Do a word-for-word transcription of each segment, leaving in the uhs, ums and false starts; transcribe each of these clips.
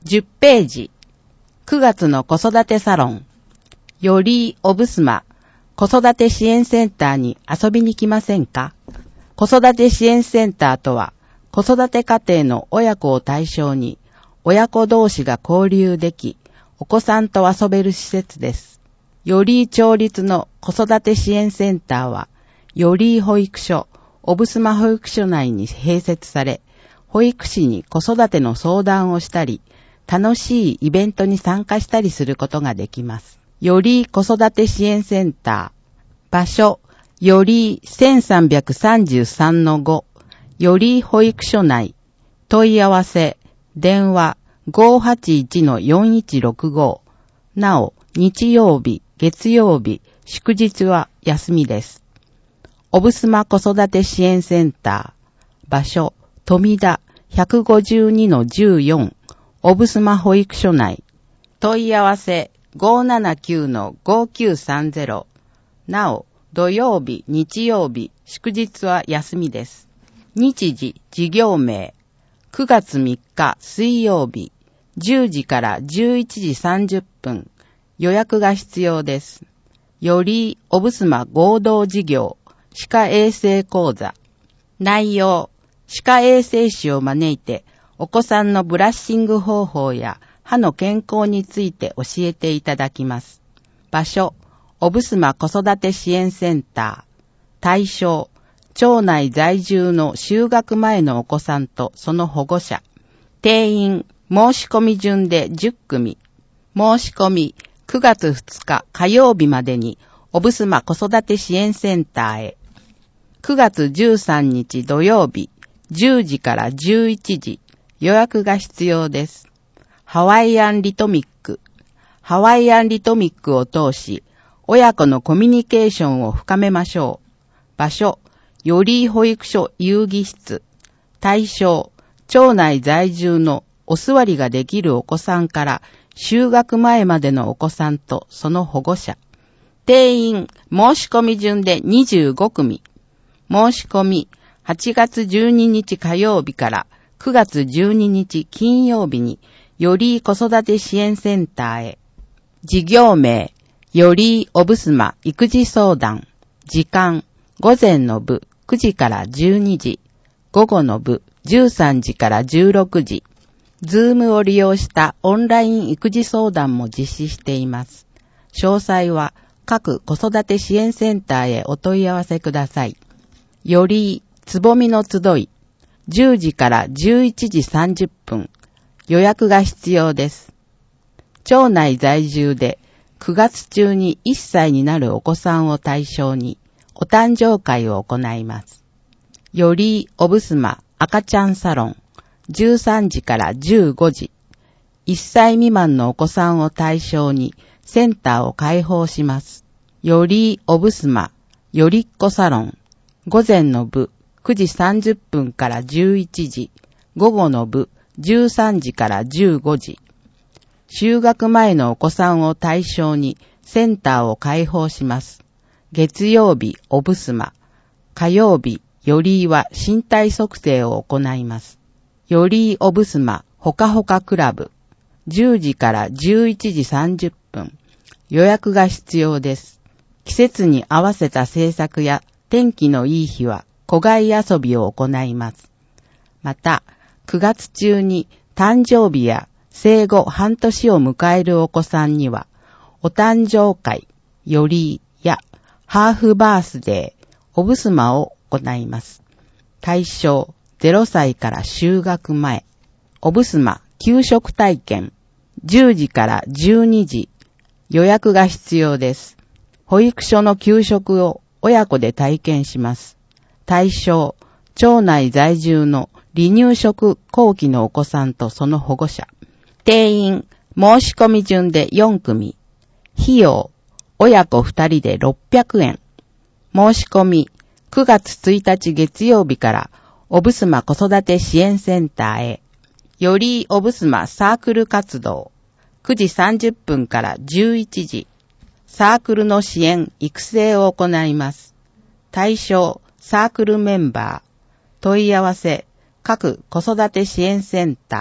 じゅっページ。くがつの子育てサロン。よりおぶすま子育て支援センターに遊びに来ませんか？子育て支援センターとは、子育て家庭の親子を対象に、親子同士が交流でき、お子さんと遊べる施設です。より町立の子育て支援センターは、より保育所、おぶすま保育所内に併設され、保育士に子育ての相談をしたり、楽しいイベントに参加したりすることができます。より子育て支援センター。場所、より せんさんびゃくさんじゅうさんのご。より保育所内。問い合わせ、電話 ごーはちいちのよんいちろくご。なお、日曜日、月曜日、祝日は休みです。おぶすま子育て支援センター。場所、富田 ひゃくごじゅうにのじゅうよん。おぶすま保育所内。問い合わせ ごーななきゅうのごーきゅうさんゼロ。なお、土曜日、日曜日、祝日は休みです。日時、事業名。くがつみっか水曜日、じゅうじからじゅういちじさんじゅっぷん。予約が必要です。よりおぶすま合同事業、歯科衛生講座。内容、歯科衛生士を招いて、お子さんのブラッシング方法や歯の健康について教えていただきます。場所、おぶすま子育て支援センター。対象、町内在住の就学前のお子さんとその保護者。定員、申し込み順でじゅっくみ。申し込み、くがつふつか火曜日までに、おぶすま子育て支援センターへ。くがつじゅうさんにち土曜日、じゅうじからじゅういちじ。予約が必要です。ハワイアンリトミック。ハワイアンリトミックを通し、親子のコミュニケーションを深めましょう。場所、より保育所遊戯室。対象、町内在住のお座りができるお子さんから就学前までのお子さんとその保護者。定員、申し込み順でにじゅうごくみ。申し込み、はちがつじゅうににち火曜日からくがつじゅうににち金曜日に、より子育て支援センターへ。事業名、よりおぶすま育児相談。時間、午前の部くじからじゅうにじ、午後の部じゅうさんじからじゅうろくじ。ズームを利用したオンライン育児相談も実施しています。詳細は各子育て支援センターへお問い合わせください。よりつぼみの集い。じゅうじからじゅういちじさんじゅっぷん。予約が必要です。町内在住でくがつ中にいっさいになるお子さんを対象にお誕生会を行います。よりおぶすま赤ちゃんサロン。じゅうさんじからじゅうごじ。いっさい未満のお子さんを対象にセンターを開放します。よりおぶすまよりっこサロン。午前の部くじさんじゅっぷんからじゅういちじ、午後の部じゅうさんじからじゅうごじ。就学前のお子さんを対象にセンターを開放します。月曜日おぶすま、火曜日よりは身体測定を行います。よりおぶすまほかほかクラブ、じゅうじからじゅういちじさんじゅっぷん。予約が必要です。季節に合わせた制作や天気のいい日は戸外遊びを行います。また、くがつ中に誕生日や生後半年を迎えるお子さんには、お誕生会、よりやハーフバースデー、おぶすまを行います。対象ゼロさいから就学前、おぶすま給食体験、じゅうじからじゅうにじ、予約が必要です。保育所の給食を親子で体験します。対象、町内在住の離乳食後期のお子さんとその保護者。定員、申し込み順でよんくみ。費用、親子ふたりでろっぴゃくえん。申し込み、くがつついたち月曜日からおぶすま子育て支援センターへ。よりおぶすまサークル活動。くじさんじゅっぷんからじゅういちじ。サークルの支援、育成を行います。対象、サークルメンバー。問い合わせ、各子育て支援センター。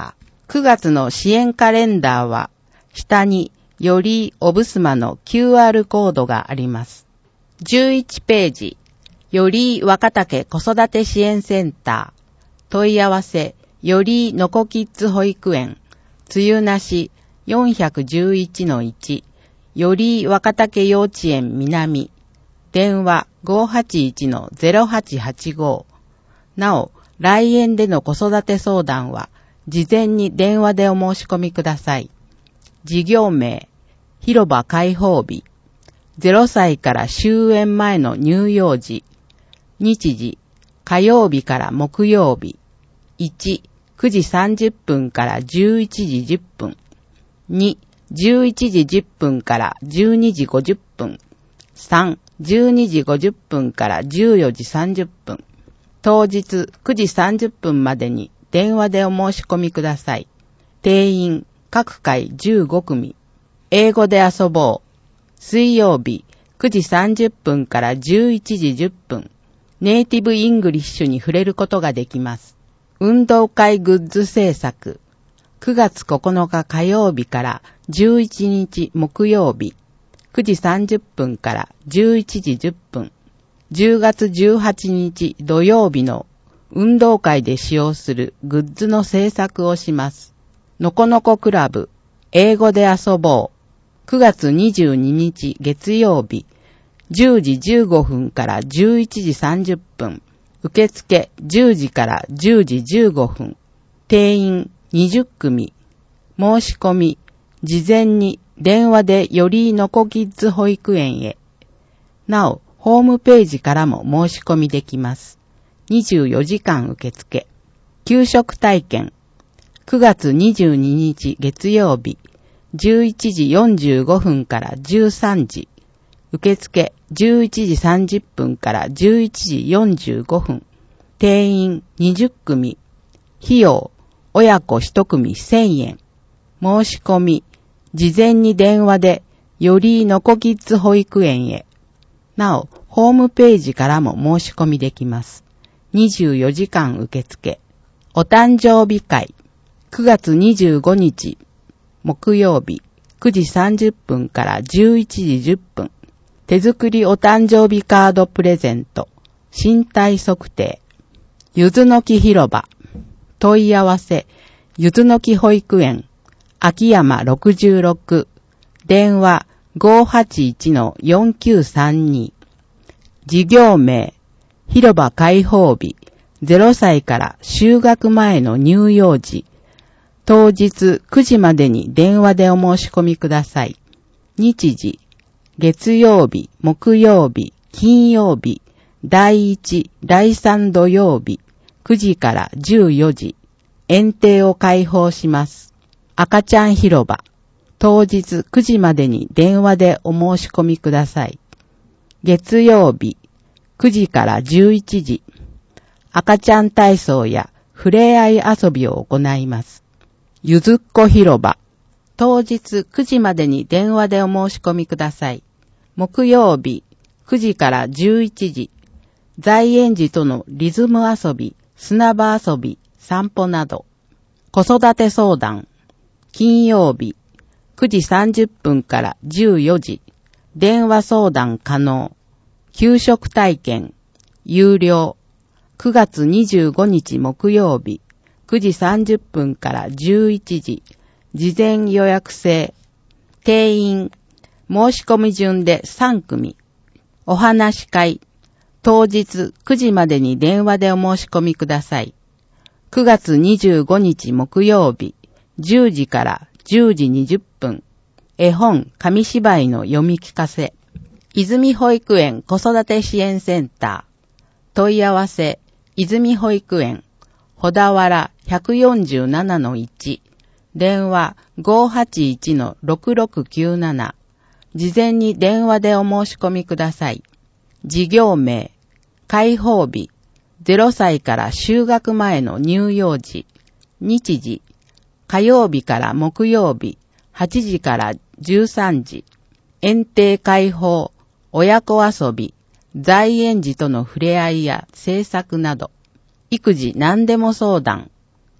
くがつの支援カレンダーは、下によりおぶすまの キューアール コードがあります。じゅういちページ、より若竹子育て支援センター、問い合わせ、よりのこキッズ保育園、つゆなし よんいちのいち、より若竹幼稚園南、電話 ごはちいちのゼロはちはちご。なお、来園での子育て相談は、事前に電話でお申し込みください。事業名、広場開放日、ゼロさいから終園前の乳幼児、日時、火曜日から木曜日、いち、くじさんじゅっぷんからじゅういちじじゅっぷん、に、じゅういちじじゅっぷんからじゅうにじごじゅっぷん、さん、じゅうにじごじゅっぷんからじゅうよじさんじゅっぷん、当日くじさんじゅっぷんまでに電話でお申し込みください。定員、各回じゅうごくみ。英語で遊ぼう。水曜日くじさんじゅっぷんからじゅういちじじゅっぷん。ネイティブイングリッシュに触れることができます。運動会グッズ制作。くがつここのか火曜日からじゅういちにち木曜日。くじさんじゅっぷんからじゅういちじじゅっぷん。じゅうがつじゅうはちにち土曜日の運動会で使用するグッズの制作をします。のこのこクラブ、英語で遊ぼう。くがつにじゅうににち月曜日、じゅうじじゅうごふんからじゅういちじさんじゅっぷん。受付じゅうじからじゅうじじゅうごふん。定員にじゅっくみ。申し込み、事前に電話でよりのこキッズ保育園へ。なお、ホームページからも申し込みできます。にじゅうよじかん受付。給食体験。くがつにじゅうににち月曜日、じゅういちじよんじゅうごふんからじゅうさんじ。受付じゅういちじさんじゅっぷんからじゅういちじよんじゅうごふん。定員にじゅっくみ。費用、親子いちくみせんえん。申し込み、事前に電話でよりのこキッズ保育園へ。なお、ホームページからも申し込みできます。にじゅうよじかん受付。お誕生日会。くがつにじゅうごにち木曜日くじさんじゅっぷんからじゅういちじじゅっぷん。手作りお誕生日カードプレゼント。身体測定。ゆずの木広場。問い合わせ。ゆずの木保育園。秋山ろくじゅうろく。電話ごはちいちのよんきゅうさんに。事業名。広場開放日。ゼロさいから就学前の乳幼児。当日くじまでに電話でお申し込みください。日時。月曜日、木曜日、金曜日、だいいち、だいさん土曜日、くじからじゅうよじ。園庭を開放します。赤ちゃん広場。当日くじまでに電話でお申し込みください。月曜日、くじからじゅういちじ。赤ちゃん体操やふれあい遊びを行います。ゆずっこ広場。当日くじまでに電話でお申し込みください。木曜日、くじからじゅういちじ。在園児とのリズム遊び、砂場遊び、散歩など。子育て相談。金曜日、くじさんじゅっぷんからじゅうよじ。電話相談可能。給食体験。有料。くがつにじゅうごにち木曜日、くじさんじゅっぷんからじゅういちじ。事前予約制。定員。申し込み順でさんくみ。お話し会。当日くじまでに電話でお申し込みください。くがつにじゅうごにち木曜日、じゅうじからじゅうじにじゅっぷん。絵本、紙芝居の読み聞かせ。泉保育園子育て支援センター。問い合わせ、泉保育園、小田原 ひゃくよんじゅうななのいち。電話ごはちいちのろくろくきゅうなな。事前に電話でお申し込みください。事業名、開放日、ゼロさいから就学前の乳幼児。日時、火曜日から木曜日、はちじからじゅうさんじ。園庭開放、親子遊び、在園児との触れ合いや制作など。育児何でも相談。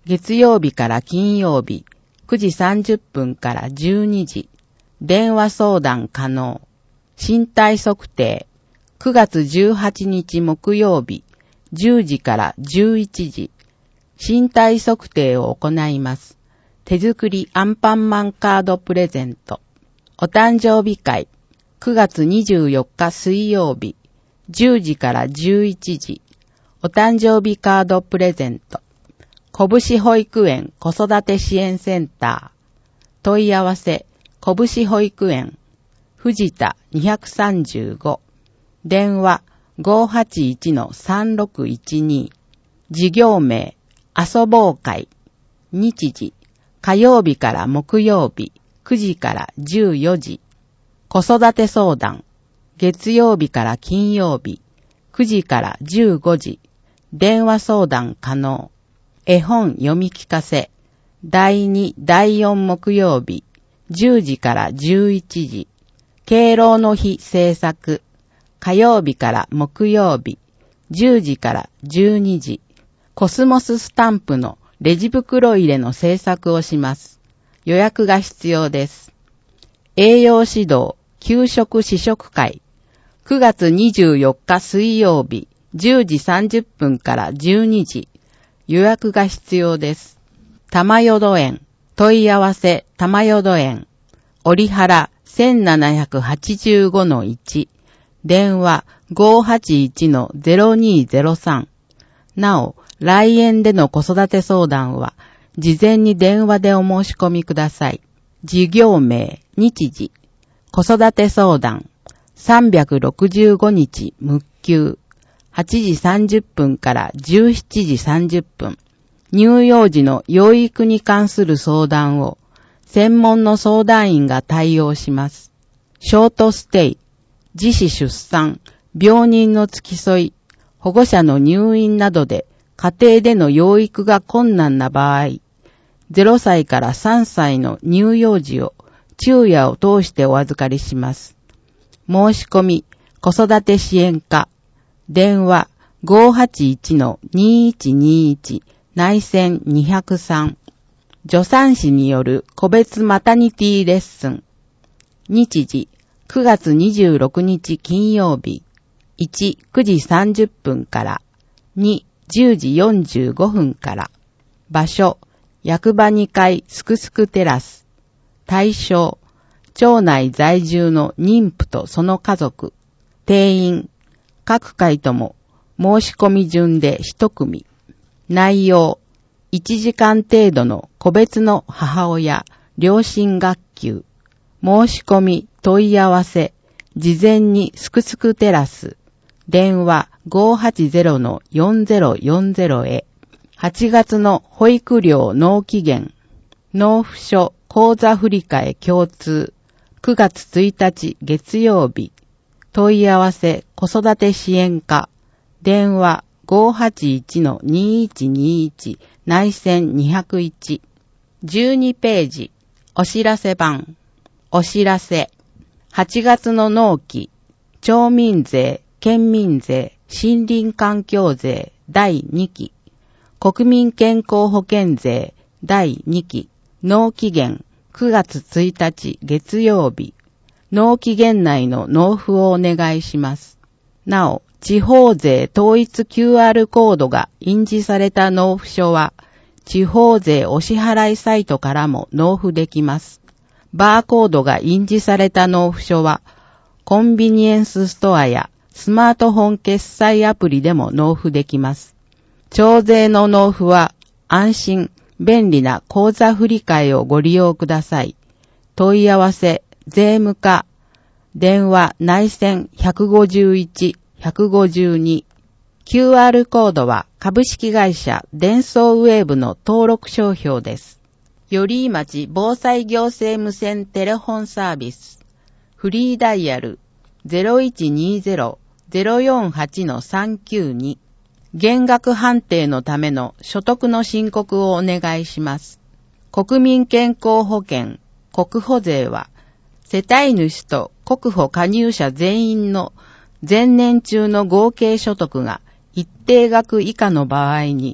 月曜日から金曜日、くじさんじゅっぷんからじゅうにじ、電話相談可能。身体測定、くがつじゅうはちにち木曜日、じゅうじからじゅういちじ、身体測定を行います。手作りアンパンマンカードプレゼント。お誕生日会、くがつにじゅうよっか水曜日、じゅうじからじゅういちじ、お誕生日カードプレゼント。拳保育園子育て支援センター。問い合わせ、拳保育園、藤田にひゃくさんじゅうご。電話 ごーはちいちのさんろくいちに。事業名、遊ぼう会。日時、火曜日から木曜日、くじからじゅうよじ。子育て相談、月曜日から金曜日、くじからじゅうごじ。電話相談可能。絵本読み聞かせ、だいに、だいよん木曜日、じゅうじからじゅういちじ。敬老の日制作、火曜日から木曜日、じゅうじからじゅうにじ。コスモススタンプのレジ袋入れの制作をします。予約が必要です。栄養指導、給食試食会、くがつにじゅうよっか水曜日、じゅうじさんじゅっぷんからじゅうにじ。予約が必要です。玉淀園、問い合わせ玉淀園、折原 せんななひゃくはちじゅうごのいち、電話 ごーはちいちのゼロにーゼロさん。なお、来園での子育て相談は、事前に電話でお申し込みください。事業名、日時、子育て相談、さんびゃくろくじゅうごにち無休、はちじさんじゅっぷんからじゅうしちじさんじゅっぷん。乳幼児の養育に関する相談を、専門の相談員が対応します。ショートステイ、自死出産、病人の付き添い、保護者の入院などで家庭での養育が困難な場合、ゼロさいからさんさいの乳幼児を昼夜を通してお預かりします。申し込み、子育て支援課、電話 ごーはちいちのにーいちにーいち 内線にひゃくさん。助産師による個別マタニティレッスン。日時、くがつにじゅうろくにち金曜日。いち、くじさんじゅっぷんから。に、じゅうじよんじゅうごふんから。場所、役場にかいすくすくテラス。対象、町内在住の妊婦とその家族。定員、各回とも申し込み順で一組。内容、いちじかん程度の個別の母親、両親学級。申し込み、問い合わせ、事前にすくすくテラス。電話 ごーはちゼロのよんゼロよんゼロ へ。はちがつの保育料納期限。納付書口座振替共通。くがつついたち月曜日。問い合わせ子育て支援課。電話 ごーはちいちのにーいちにーいち 内線にひゃくいち。じゅうにページ。お知らせ版。お知らせ。はちがつの納期。町民税、県民税、森林環境税だいにき。国民健康保険税だいにき。納期限くがつついたち月曜日。納期限内の納付をお願いします。なお、地方税統一 キューアール コードが印字された納付書は、地方税お支払いサイトからも納付できます。バーコードが印字された納付書は、コンビニエンスストアやスマートフォン決済アプリでも納付できます。徴税の納付は、安心、便利な口座振替をご利用ください。問い合わせ、税務課、電話内線いちごいち、いちごに。キューアール コードは株式会社デンソーウェーブの登録商標です。寄居町防災行政無線テレホンサービス。フリーダイヤル ゼロいちにゼロ ゼロよんはちのさんきゅうに。減額判定のための所得の申告をお願いします。国民健康保険、国保税は、世帯主と国保加入者全員の前年中の合計所得が一定額以下の場合に、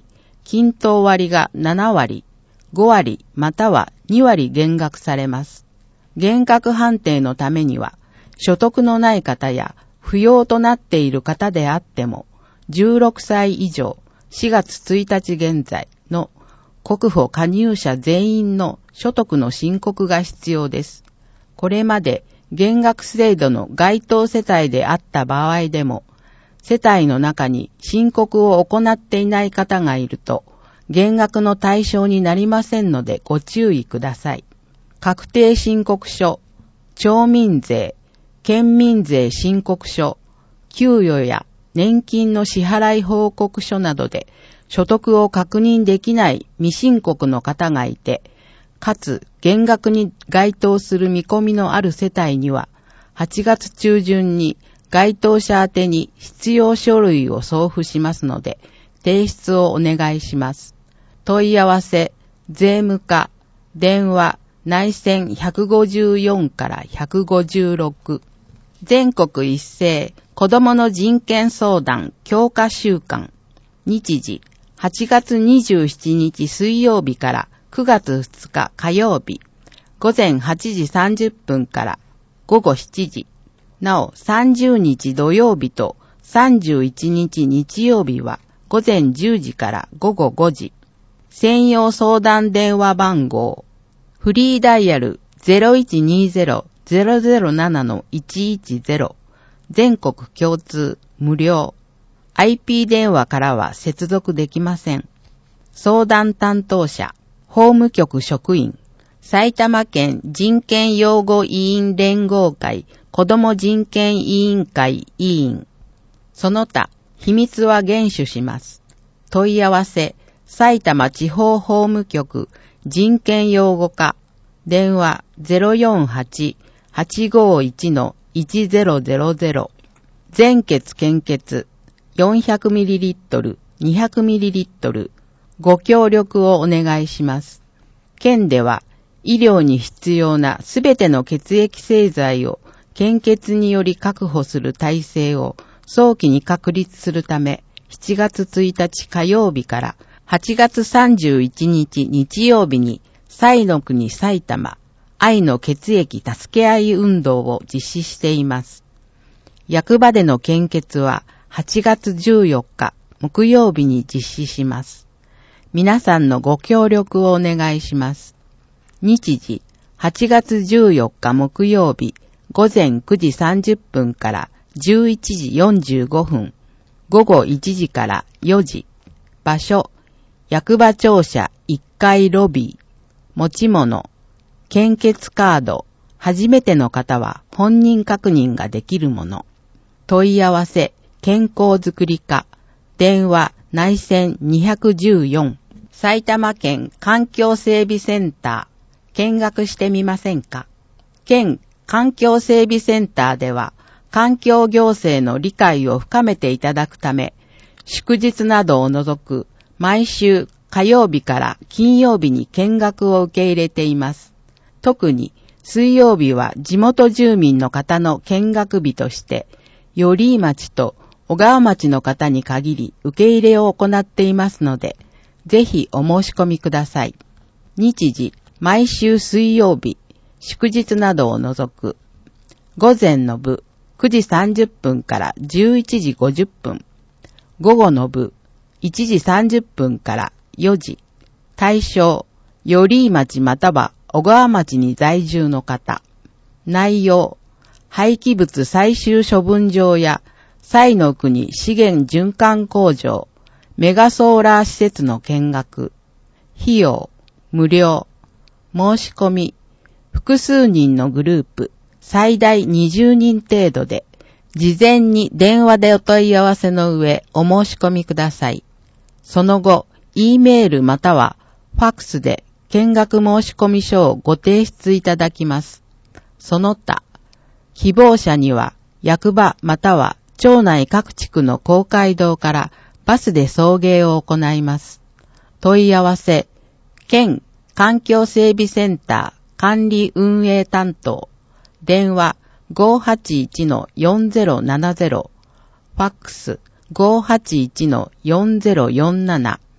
均等割がななわり、ごわりまたはにわり減額されます。減額判定のためには、所得のない方や扶養となっている方であっても、じゅうろくさい以上しがつついたち現在の国保加入者全員の所得の申告が必要です。これまで減額制度の該当世帯であった場合でも、世帯の中に申告を行っていない方がいると、減額の対象になりませんのでご注意ください。確定申告書、町民税、県民税申告書、給与や年金の支払い報告書などで所得を確認できない未申告の方がいて、かつ減額に該当する見込みのある世帯には、はちがつちゅうじゅんに該当者宛てに必要書類を送付しますので、提出をお願いします。問い合わせ、税務課、電話、内線ひゃくごじゅうよんからひゃくごじゅうろく。全国一斉子どもの人権相談強化週間。日時、はちがつにじゅうしちにち水曜日からくがつふつか火曜日。午前はちじさんじゅっぷんからごごしちじ。なおさんじゅうにち土曜日とさんじゅういちにち日曜日は午前じゅうじからごごごじ。専用相談電話番号。フリーダイヤル ゼロいちにゼロ ゼロゼロなな いちいちゼロ。全国共通無料。アイピー 電話からは接続できません。相談担当者、法務局職員、埼玉県人権擁護委員連合会子ども人権委員会委員。その他、秘密は厳守します。問い合わせ、埼玉地方法務局人権擁護課、電話 ゼロよんはち はちごいち いちゼロゼロゼロ。全血献血 よんひゃくミリリットル、にひゃくミリリットル、ご協力をお願いします。県では、医療に必要なすべての血液製剤を献血により確保する体制を早期に確立するため、しちがつついたち火曜日からはちがつさんじゅういちにち日曜日に、彩の国埼玉、愛の血液助け合い運動を実施しています。役場での献血ははちがつじゅうよっか木曜日に実施します。皆さんのご協力をお願いします。日時、はちがつじゅうよっか木曜日、午前くじさんじゅっぷんからじゅういちじよんじゅうごふん、午後いちじからよじ。場所、役場庁舎いっかいロビー。持ち物、献血カード、初めての方は本人確認ができるもの。問い合わせ、健康づくり課、電話、内線にひゃくじゅうよん。埼玉県環境整備センター、見学してみませんか？県環境整備センターでは、環境行政の理解を深めていただくため、祝日などを除く、毎週火曜日から金曜日に見学を受け入れています。特に水曜日は地元住民の方の見学日として、寄居町と小川町の方に限り受け入れを行っていますので、ぜひお申し込みください。日時、毎週水曜日、祝日などを除く。午前の部、くじさんじゅっぷんからじゅういちじごじゅっぷん。午後の部、いちじさんじゅっぷんからよじ。対象、寄居町または小川町に在住の方。内容、廃棄物最終処分場や彩の国資源循環工場、メガソーラー施設の見学。費用、無料。申し込み、複数人のグループ、最大にじゅうにん程度で、事前に電話でお問い合わせの上お申し込みください。その後、E メールまたはファックスで見学申込書をご提出いただきます。その他、希望者には役場または町内各地区の公会堂からバスで送迎を行います。問い合わせ、県環境整備センター管理運営担当、電話 ごーはちいちのよんぜろななぜろ、ファックス ごーはちいちのよんぜろよんなな、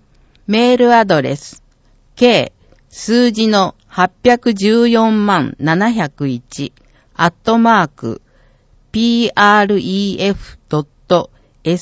メールアドレス、計数字のはっぴゃくじゅうよんまんななひゃくいち、アットマーク、ピーアールイーエフドットサ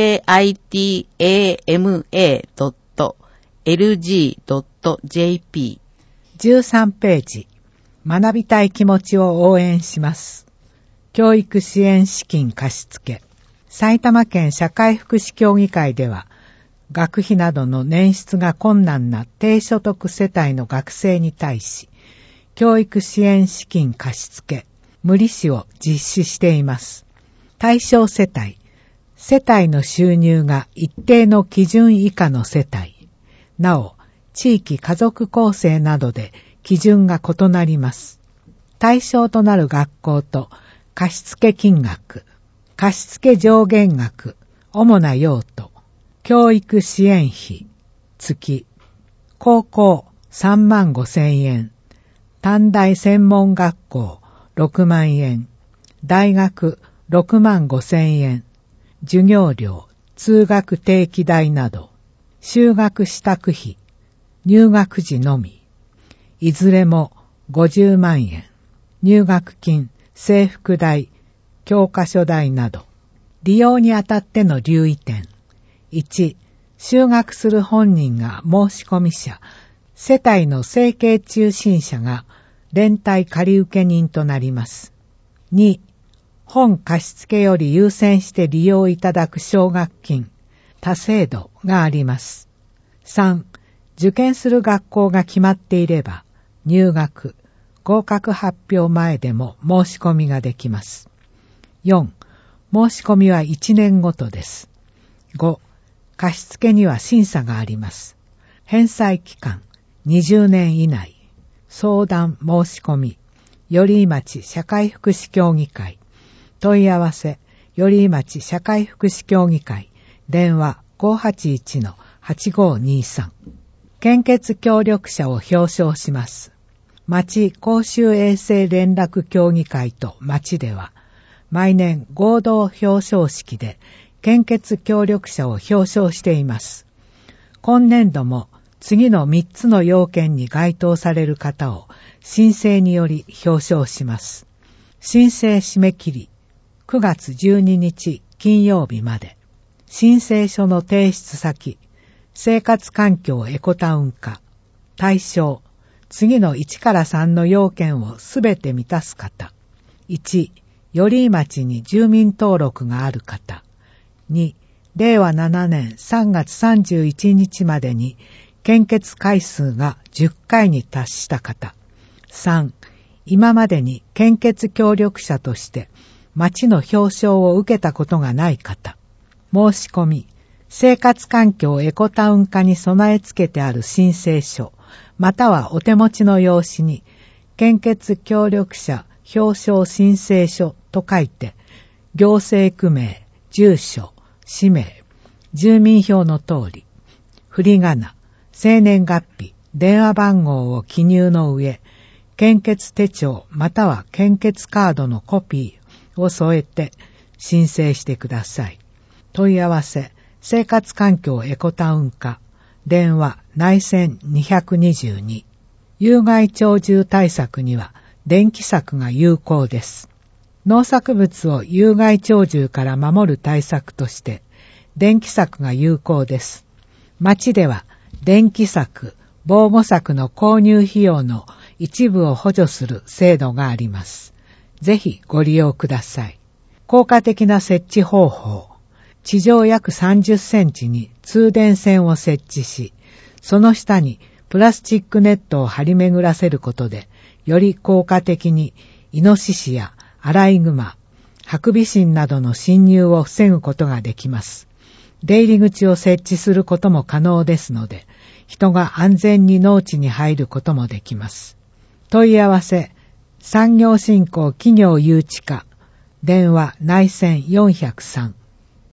イタマドットエルジードットジェーピー。 じゅうさんページ、学びたい気持ちを応援します。教育支援資金貸付。埼玉県社会福祉協議会では、学費などの捻出が困難な低所得世帯の学生に対し、教育支援資金貸付、無利子を実施しています。対象世帯、世帯の収入が一定の基準以下の世帯、なお、地域家族構成などで基準が異なります。対象となる学校と貸付金額、貸付上限額、主な用途、教育支援費、月、高校さんまんごせんえん、短大専門学校ろくまんえん、大学ろくまんごせんえん、授業料、通学定期代など、修学支度費、入学時のみ、いずれもごじゅうまんえん、入学金、制服代、教科書代など、利用にあたっての留意点。いち、就学する本人が申込者、世帯の生計中心者が連帯借受人となります。に、本貸付より優先して利用いただく奨学金、他制度があります。さん、受験する学校が決まっていれば、入学、合格発表前でも申し込みができます。よん、申し込みはいちねんごとです。ご、貸付には審査があります。返済期間、にじゅうねん以内。相談申し込み、寄居町社会福祉協議会。問い合わせ、寄居町社会福祉協議会。電話 ごーはちいちのはちごーにーさん。献血協力者を表彰します。町公衆衛生連絡協議会と町では、毎年合同表彰式で献血協力者を表彰しています。今年度も次のみっつの要件に該当される方を申請により表彰します。申請締め切りくがつじゅうににち金曜日まで。申請書の提出先、生活環境エコタウン化、対象、次のいちからさんの要件をすべて満たす方。いち、寄居町に住民登録がある方。に、れいわななねんさんがつさんじゅういちにちまでに献血回数がじゅっかいに達した方。さん、今までに献血協力者として町の表彰を受けたことがない方。申し込み、生活環境エコタウン化に備え付けてある申請書、またはお手持ちの用紙に、献血協力者表彰申請書と書いて、行政区名、住所、氏名、住民票の通り、振り仮名、生年月日、電話番号を記入の上、献血手帳または献血カードのコピーを添えて申請してください。問い合わせ、生活環境エコタウン化、電話内線にひゃくにじゅうに。有害鳥獣対策には電気柵が有効です。農作物を有害鳥獣から守る対策として電気柵が有効です。町では電気柵、防護柵の購入費用の一部を補助する制度があります。ぜひご利用ください。効果的な設置方法。地上約さんじゅっセンチに通電線を設置し、その下にプラスチックネットを張り巡らせることで、より効果的にイノシシやアライグマ、ハクビシンなどの侵入を防ぐことができます。出入り口を設置することも可能ですので、人が安全に農地に入ることもできます。問い合わせ、産業振興企業誘致課、電話内線よんひゃくさん。